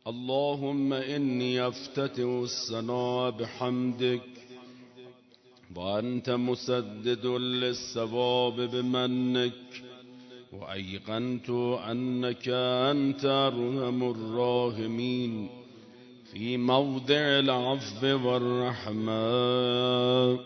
اللهم إني أفتتح الثناء بحمدك وأنت مسدد للثواب بمنك، وأيقنت أنك أنت أرحم الراحمين في موضع العفو والرحمة،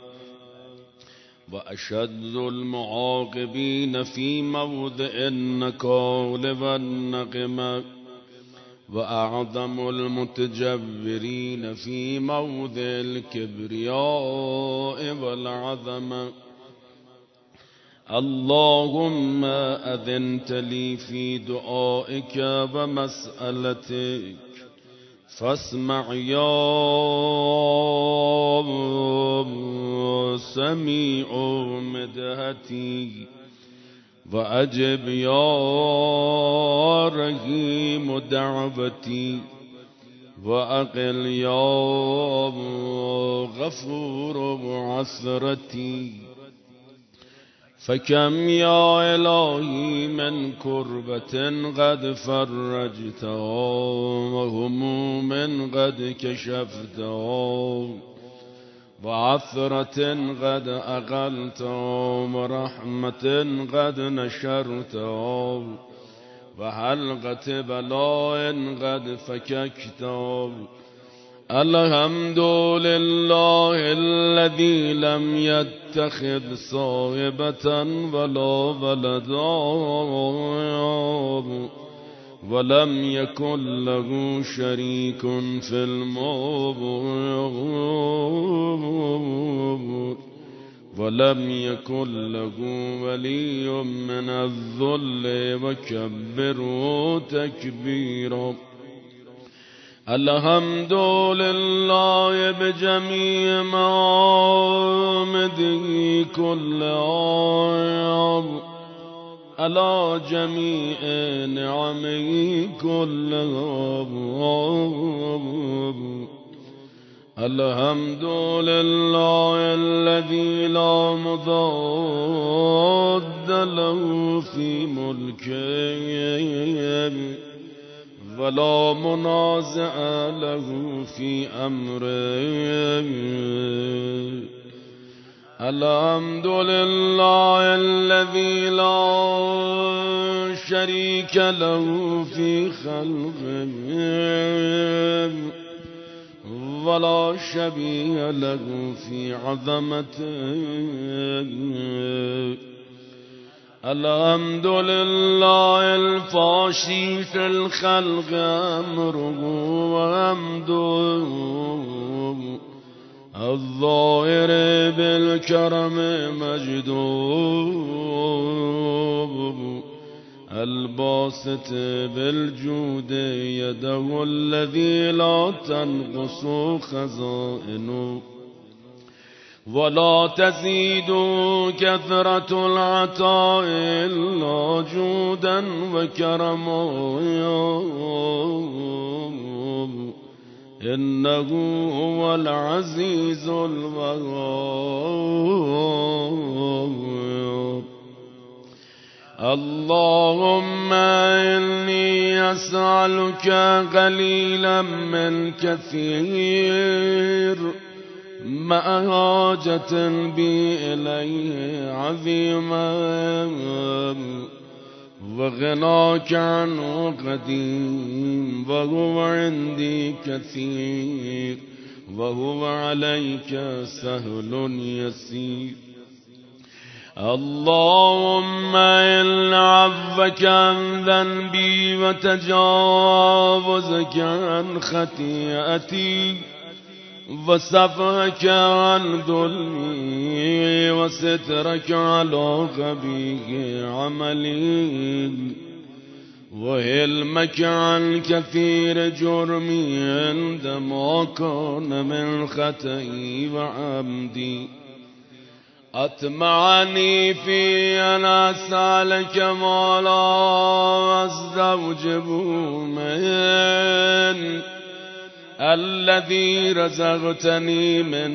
وأشد المعاقبين في موضع النكال والنقمة، وأعظم المتجبرين في موضع الكبرياء والعظمة. اللهم أذنت لي في دعائك ومسألتك فاسمع يا سميع مدهتي، وأجب يا رحيم دعوتي، وأقل يا غفور عثرتي. فكم يا إلهي من كربة قد فرجتها، وهموم قد كشفتها، وعثرة قد أقلتها، ورحمة قد نشرتها، وحلقة بلاء قد فككتها. الحمد لله الذي لم يتخذ صاحبة ولا ولدا، ولم يكن له شريك في الملك، ولم يكن له ولي من الذل، وكبره تكبيرا. الحمد لله بجميع محامده كل عام، على جميع نعمه كل عام. الحمد لله الذي لا مضاد له في ملكه، ولا منازع له في أمره. الحمد لله الذي لا شريك له في خلقه، ولا شبيه له في عظمته. الحمد لله الفاشي في الخلق أمره وحمده، الظاهر بالكرم مجده، الباسط بالجود يده الذي لا تنقص خزائنه، ولا تزيد كثرة العطاء إلا جودا وكرما. إنه هو العزيز الوهاب. اللهم إني أسألك قليلا من كثير، مع حاجة بي إليه عظيما، وغناك عنه قديم، وهو عندي كثير، وهو عليك سهل يسير. اللهم إن عفوك عن ذنبي وتجاوزك عن خطيئتي وصفحك عن ظلمي وسترك على قبيح عملي وهلمك عن كثير جرمي عندما كان من خطئي وعمدي، أطمعني في أن أسألك ما لا أستوجب من الذي رزقتني من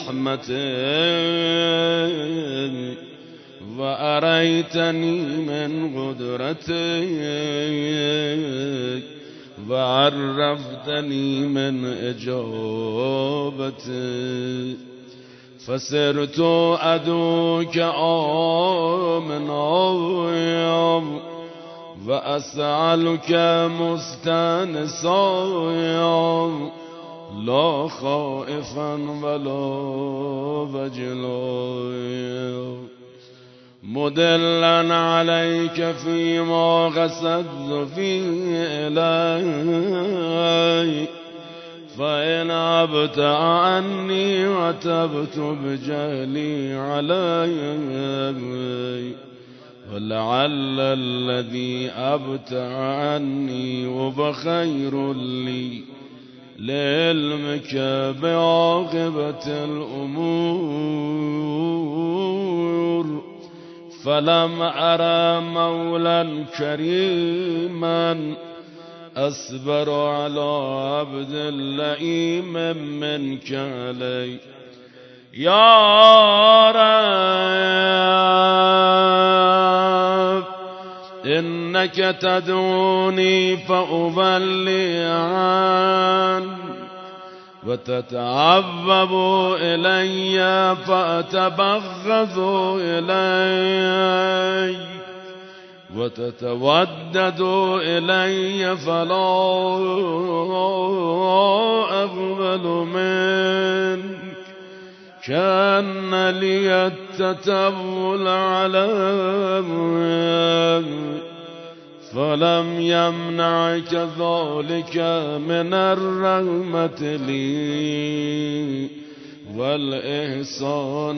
رحمتك وأريتني من قدرتك وعرفتني من إجابتي فسرت أدوك آمنا وأسألك مستانسا لا خائفا ولا وجلا مدلا عليك فيما قصدت فيه إلي فإن أبت عني وتبت بجهلي علي ولعل الذي أبت عني وبخير لي لعلمك بعاقبة الأمور فلم أرى مولا كريما أصبر على عبد لئيم منك علي يا رب إنك تدعوني فأبلي عنك وتتعبب إلي فأتبغض إلي وتتودد إلي فلا أقبل منك كأن لي التتبل على فلم يمنعك ذلك من الرحمة لي والإحسان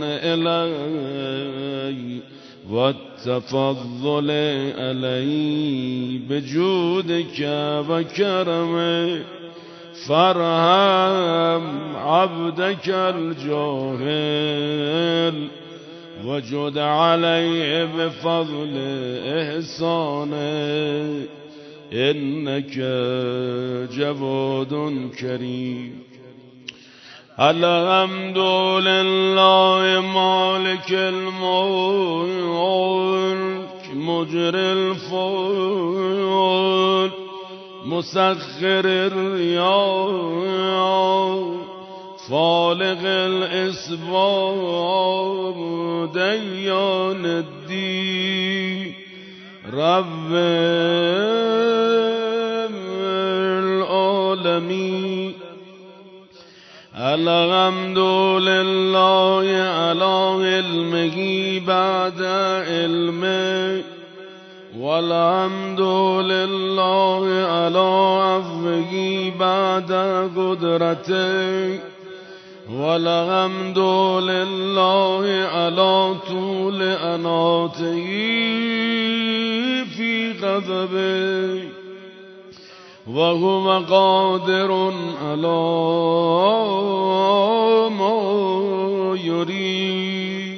إلي والتفضل علي بجودك وكرمك فارحم عبدك الجاهل وجد عليه بفضل إحسانك إنك جواد كريم الحمد لله مالك الملك مجري الفلك مسخر الرياح فالق الإسباب ديان الدين رب العالمين الحمد لله على علمه بعد علمه والحمد لله على عفوه بعد قدرته والحمد لله على طول أناته في غضبه وهو قادر على ما يريد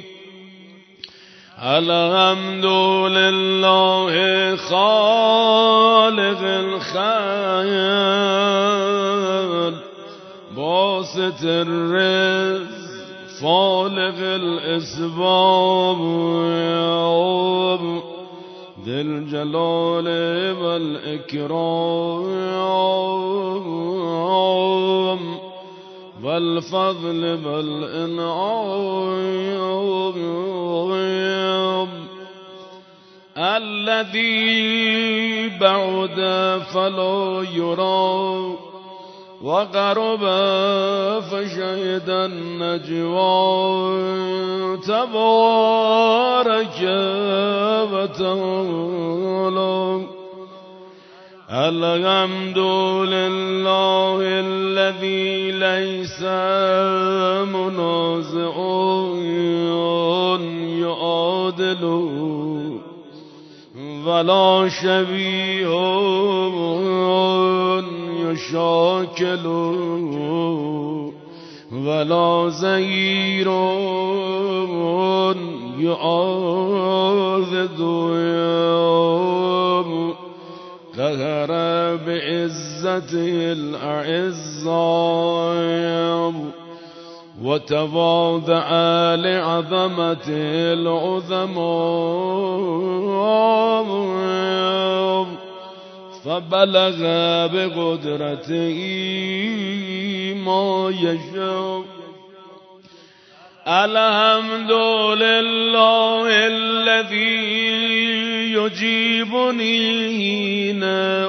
الحمد لله خالق الخير باسط الرزق فالق الأسباب ذي الجلال والإكرام والفضل والإنعام الذي بعد فلا يرى وقرب فشهد النجوى تبارك وتعالى الحمد لله الذي ليس منازع يعادل ولا شبيه يشاكل ولا زهير يعاذد قهر بعزته الأعزاء وتواضع لعظمته العظماء فبلغ بقدرته ما يشاء. الحمد لله الذي يجيبني حين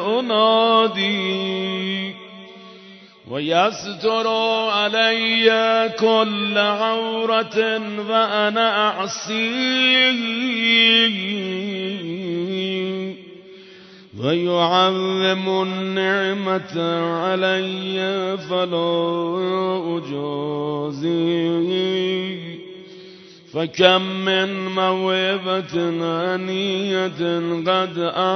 أنادي ويستر علي كل عورة وأنا أعصيه ويعظم النعمة علي فلا أجازيه. فكم من موهبة هنية قد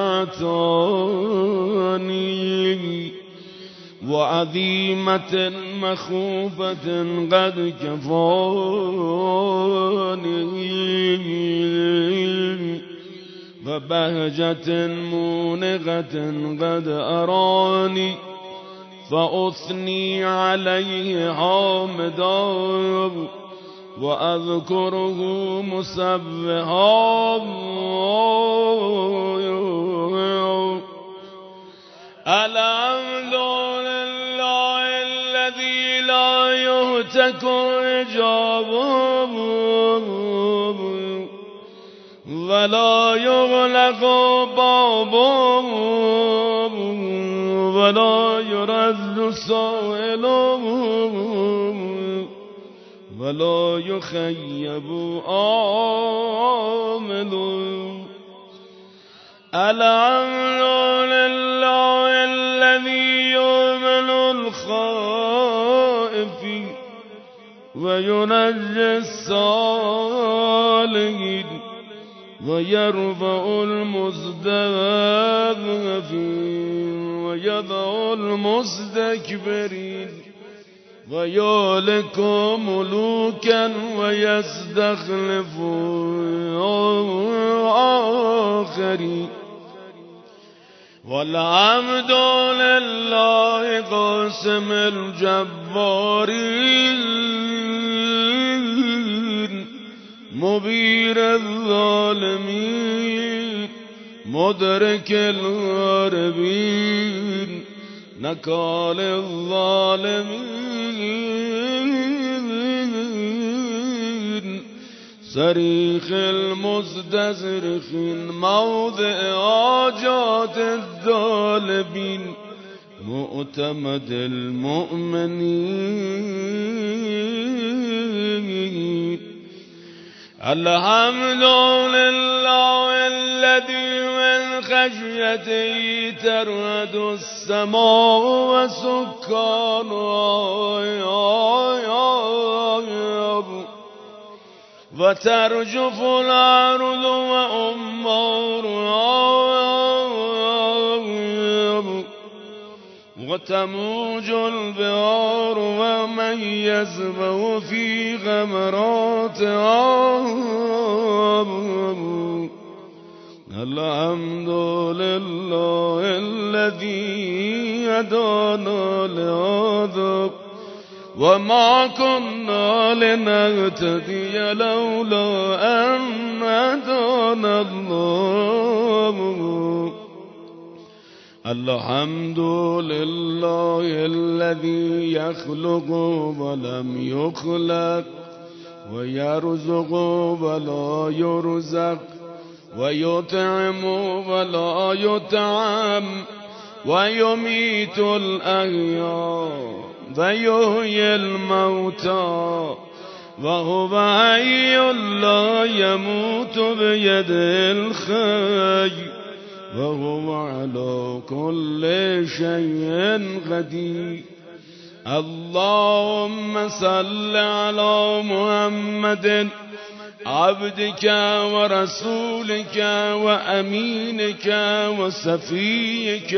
أعطاني وعظيمة مخوفة قد كفاني وبهجة مونغة قد أراني فأثني عليه حامدا وأذكره مسبحا. الحمد لله الذي لا يهتك إجابه ولا يغلق بابه ولا يرد سائله ولا يخيب آمله. الحمد لله الذي يؤمن الخائف وينجي الصالحين ويرفع المستضعفين ويضع المستكبرين ويهلك ملوكا ويستخلف آخرين. والحمد لله قاسم الجبارين مبير الظالمين مدرك الغاربين نكال الظالمين صريخ المستزرخين موضع حاجات الطالبين مؤتمد المؤمنين. الحمد لله الذي من خشيته ترعد السماء وسكانها وترجف الأرض وأمارها وتموج البحار ومن يسبح في غمراتها. الحمد لله الذي هدانا لهذا وما كنا لنهتدي لولا أن هدانا الله. الحمد لله الذي يخلق ولم يخلق ويرزق ولا يرزق ويطعم ولا يطعم ويميت الأحياء ويحيي الموتى وهو حي لا يموت بيده الخير وهو على كل شيء قدير. اللهم صل على محمد عبدك ورسولك وأمينك وصفيك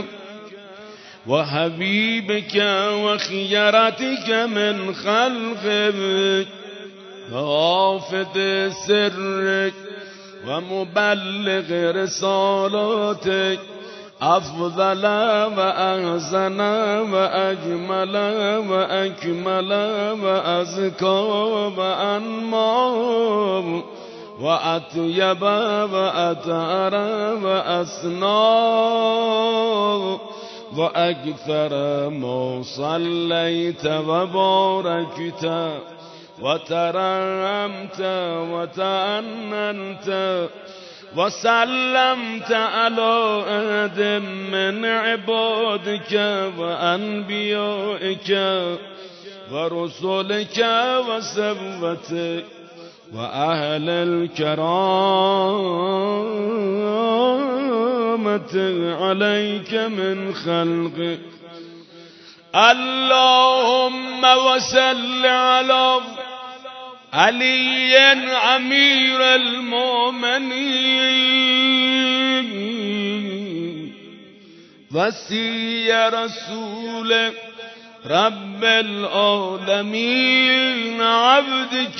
وحبيبك وخيرتك من خلقك وحافظ سرك ومبلغ رسالتك أفضل وأحسن وأجمل وأكمل وأزكى وأنمى وأطيب وأطهر وأسنى وأكثر ما صليت وباركت وترحمت وتأننت وسلمت على أحد من عبادك وأنبيائك ورسلك وصفوتك وأهل الكرامة عليك من خلقك. اللهم وصل على علي أمير المؤمنين وصي رسول رب العالمين عبدك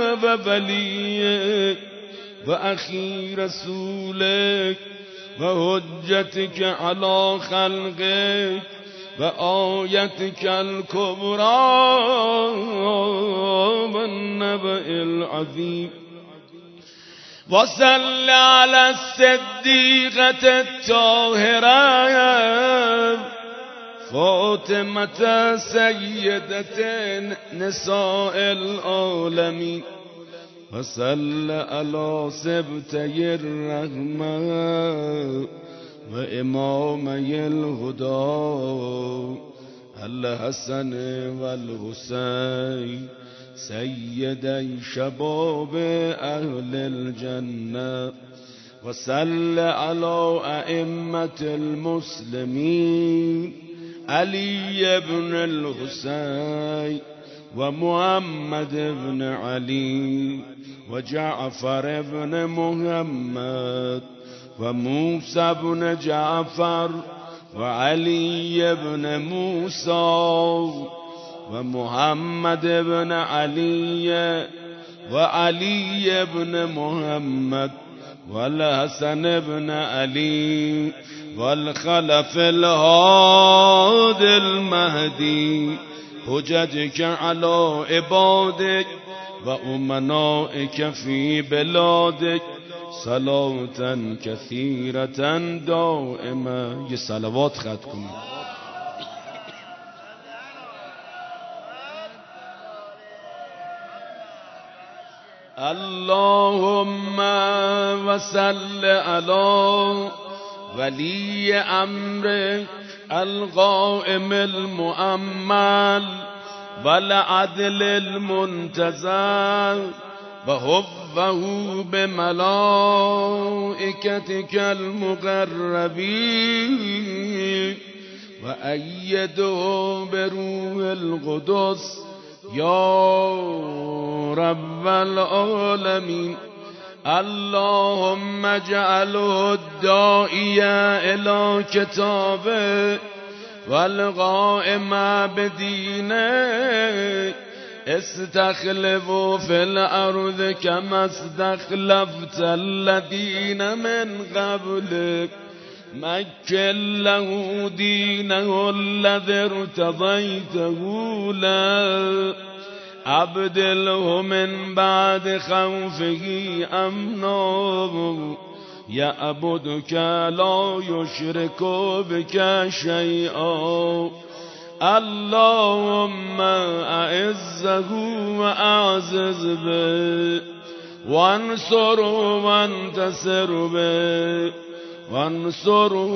وبليك وأخي رسولك وحجتك على خلقك وآيتك الكبرى والنبأ العظيم. وصل على الصديقة الطاهرة فاطمة سيدة نساء العالمين. وصل على سبتي الرحمة وإمامي الهدى الحسن والحسين سيدي شباب أهل الجنة. وصل على أئمة المسلمين علي بن الحسين ومحمد بن علي وجعفر بن محمد وموسى بن جعفر وعلي بن موسى ومحمد بن علي وعلي بن محمد والحسن بن علي والخلف الهادي المهدي حججك على عبادك وأمنائك في بلادك صلاة كثيرة دائمة. یہ صلوات خط کنید. اللهم وصل على ولي أمرك القائم المؤمل والعدل المنتظر وحفه بملائكتك المقربين وأيده بروح القدس يا رب العالمين. اللهم اجعله الداعية إلى كتابك والقائم بدينك. استخلفوا في الأرض كما استخلفت الذين من قبلك. مكن له دينه الذي ارتضيته له. أبدله من بعد خوفه أمنا يعبدك لا يشرك بك شيئا. اللهم أعزه وأعزز به وانصره وانتصر به وانصره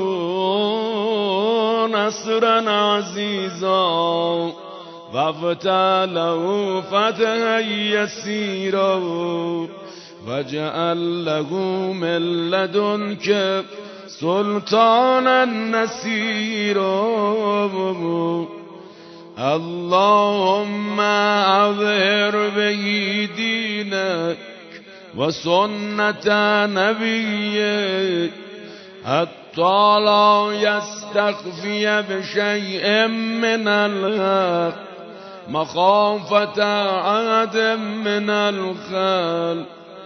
نصرا عزيزا وافتح له فتحا يسيرا واجعل له من لدنك سلطانا نصيرا. اللهم أظهر به دينك وسنة نبيك حتى لا يستخفي بشيء من الحق مخافة أحد من الخلق.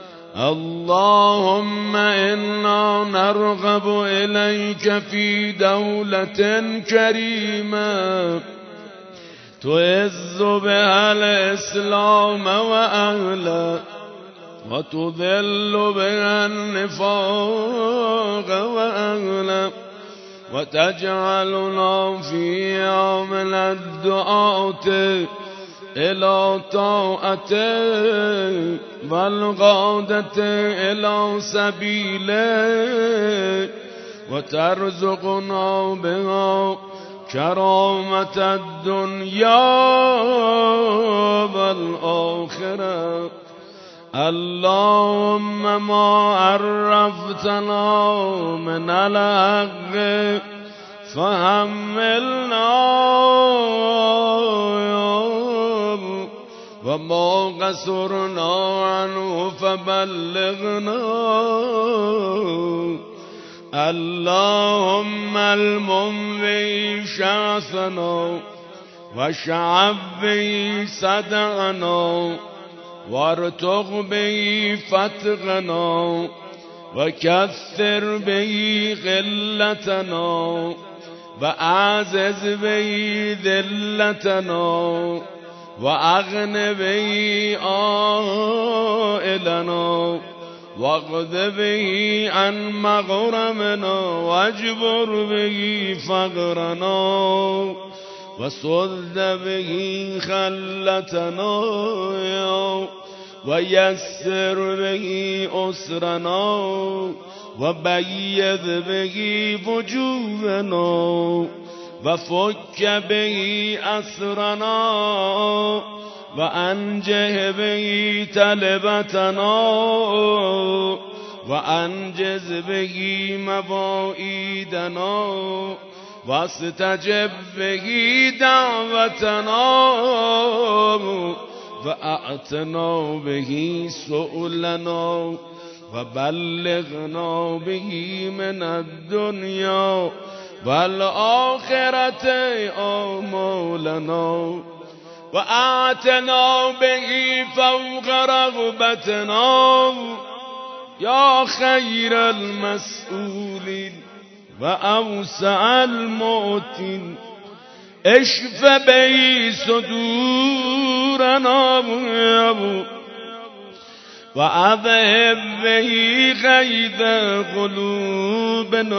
اللهم إنا نرغب إليك في دولة كريمة تعز بها الإسلام وأهله وتذل بها النفاق وأهله وتجعلنا فيها من الدعاة إلى طاعتك والغادة إلى سبيلك وترزقنا بها كرامة الدنيا والآخرة. اللهم ما عرفتنا من الحق فحملنا وما قصرنا عنه فبلغنا. اللهم المم به شعثنا وشعب به صدعنا وارتق به فتقنا وكثر به غلتنا وأعزز به ذلتنا وأغن به آئلنا واقض به عن مغرمنا واجبر به فقرنا وسد به خلتنا ويسر به أسرنا وبيض به وجوهنا وفك به أسرنا وأنجه به تلبتنا وأنجز به مواعيدنا واستجب به دعوتنا وأعطنا به سؤلنا وبلغنا به من الدنيا والآخرة آمالنا وآتنا به فوق رغبتنا يا خير المسؤولين وأوسع المؤتين. اشف به صدورنا وأذهب به غيظ قلوبنا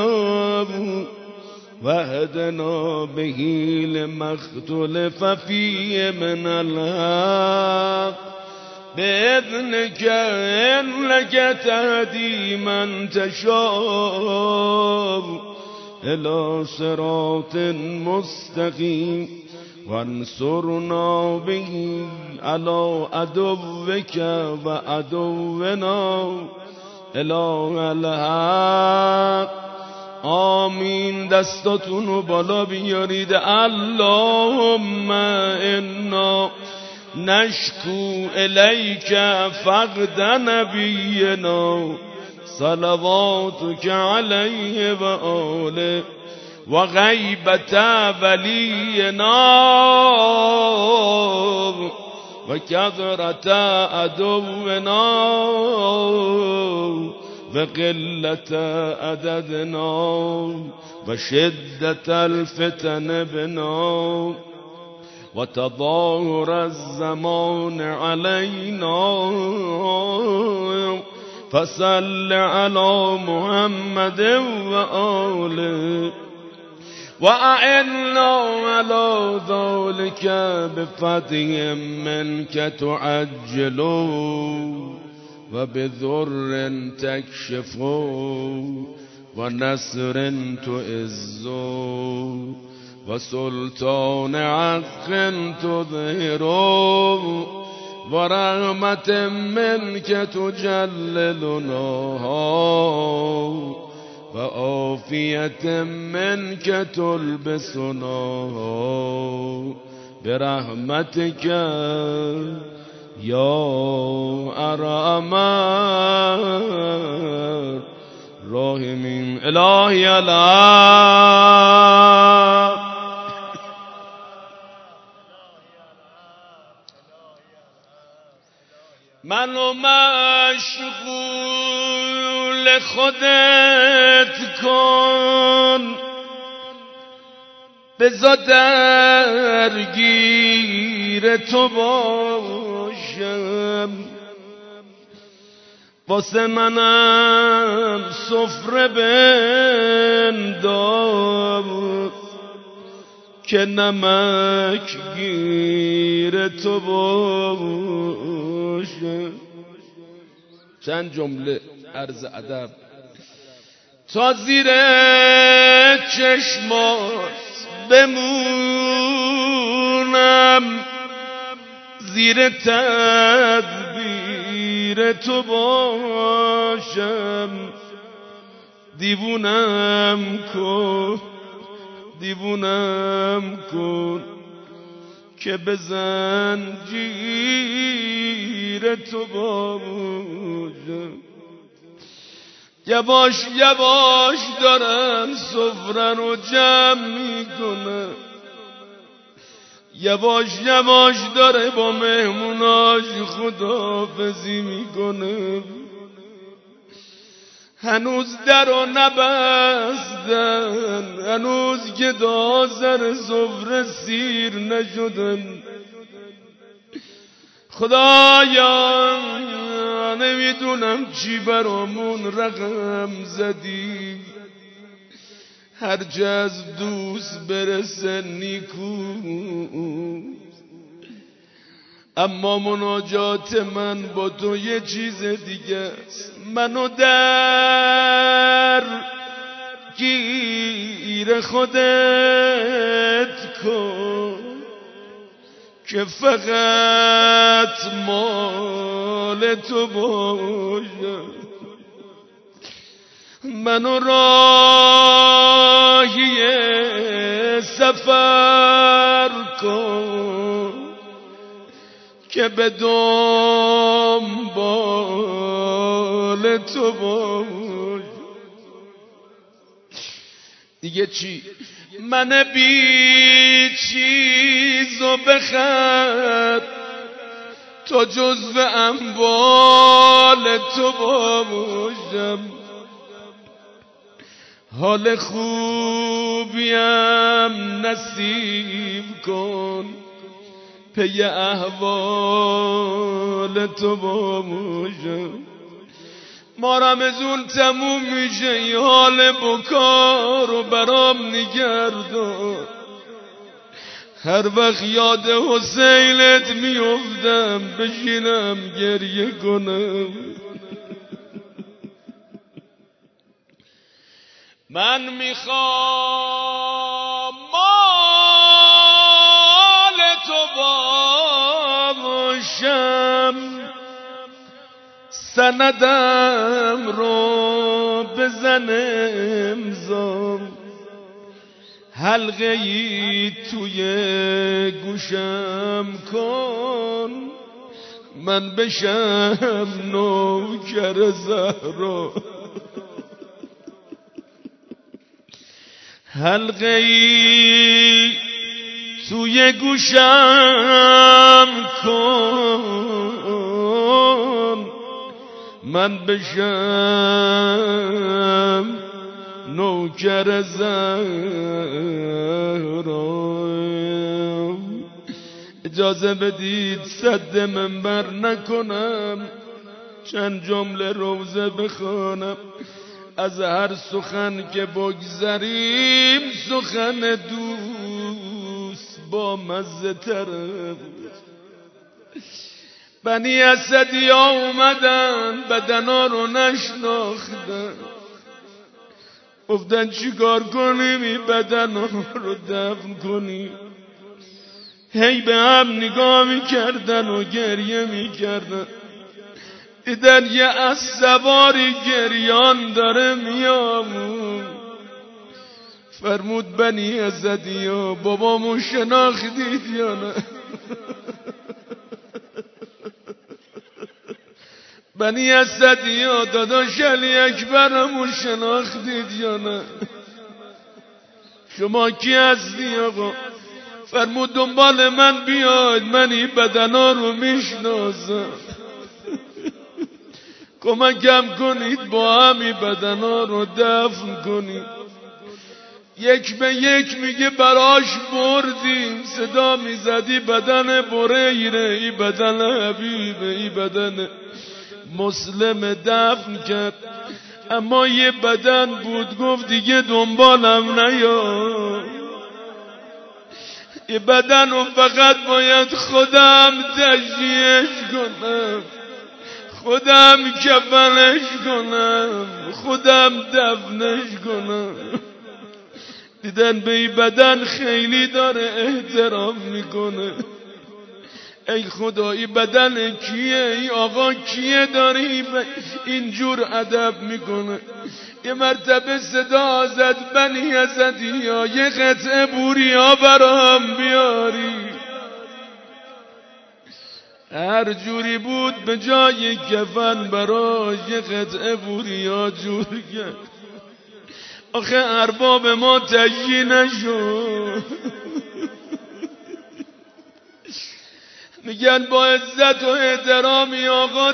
واهدنا به لما اختلف فيه من الحق بإذنك إنك تهدي من تشاء إلى صراط مستقيم وانصرنا به على عدوك وعدونا إله الحق. آمین. دستاتونو بالا بیارید. اللهم انا نشکو الیک فقد نبینا صلواتك علیه و آله و غیبت ولینا و کثرت عدونا و قلت عددنا و شدت الفتن بنا و تظاهر الزمان علينا فصل على محمد وآله وأعنا على ذلك بفتح منك تعجل وبذر تكشف ونصر تعز وسلطان حق تظهر ورحمة منك تجللنا وعافية منك تلبسنا برحمتك يا أرحم الراحمين. إلهي الله منو مشغول خودت کن بذار درگیر تو باشم واسه منم سفره بنداز که نمک گیر تو باشه. چند جمله عرض ادب. تا زیر چشمات بمونم، زیر تدبیر تو باشم. دیوونم کن که به زنجیر تو باشم. یواش یواش دارن سفره رو جمع میکنه، یواش یواش داره با مهموناش خداحافظی میکنه. هنوز در رو نبستن، هنوز که سر سفره سیر نشدن. خدایا نمیدونم چی برامون رقم زدی، هرچه از دوست برسه نیکو. اما مناجات من با تو یه چیز دیگه است. منو در گیر خودت کن که فقط مال تو باشه. منو راهی سفر کن که به دنبال تو باشه. دیگه چی؟ من بی چیزو بخر تا جزو اموال تو باشم. حال خوبیم نصیب کن، پی احوال تو باشم. ما رمزون تموم میشه، ای حال بکارو برام نگردان. هر وقت یاد حسینت میافتم بشینم گریه کنم. من میخوام مال تو باشم، سندم رو بزن امضام. حلقه ای توی گوشم کن، من بشم نوکر زهرا. حلقه ای توی گوشم کن، من بشم نوکر زهرا. اجازه بدید سد منبر نکنم، چند جمله روزه بخوانم. از هر سخن که بگذریم سخن دوست با مزه تره. بنی اسدی ها اومدن بدنا رو نشناختن، گفتن چی کار کنیم این بدنا رو دفن کنیم. هی به هم نگاه میکردن و گریه میکردن. دیدن یه اسواری گریان داره میامون. فرمود بنی اسدی ها بابامو شناختید یا نه؟ بنی اسدی ها داداش علی اکبرمو شناختید یا نه؟ شما کی هستی آقا؟ فرمود دنبال من بیاید، من این بدنا رو میشناسم، کمکم کنید با همی بدنا رو دفن کنید. یک به یک میگه براش بردیم، صدا میزدی بدن بریره، ای بدن حبیبه، ای بدن مسلم دفن کرد، اما یه بدن بود گفت دیگه دنبالم نیا، یه بدن رو فقط باید خودم تشییعش کنم، خودم کفنش کنم، خودم دفنش کنم. دیدن به این بدن خیلی داره احترام میکنه. ای خدا این بدن کیه؟ این آقا کیه داری اینجور ادب میکنه؟ یه مرتبه صدا زد بنی اسدیا یه قطعه بوریا برام بیاری. هر جوری بود به جای کفن براش یه قطعه بوریا جور کرد. آخه ارباب ما تجیه نشد. میگن با عزت و احترامی آقا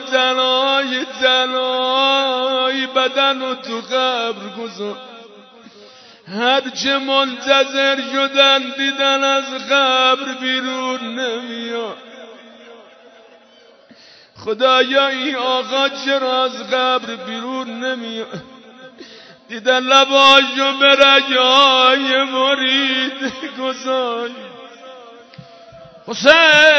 تنهای بدن رو تو قبر گذار. هرچه منتظر شدن دیدن از قبر بیرون نمیاد. خدایا این آقا چرا از قبر بیرون نمیاد؟ دیدن لباشو به رگای مرید گذاشت. حسین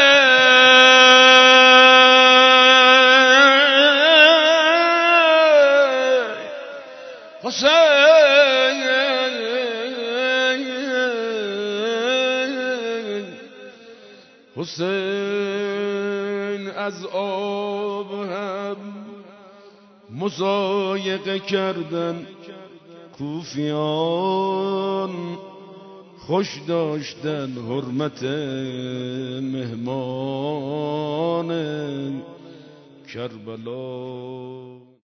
حسین حسین از آب هم مضایقه کردن کوفیان، خوش داشتن حرمت مهمان کربلا.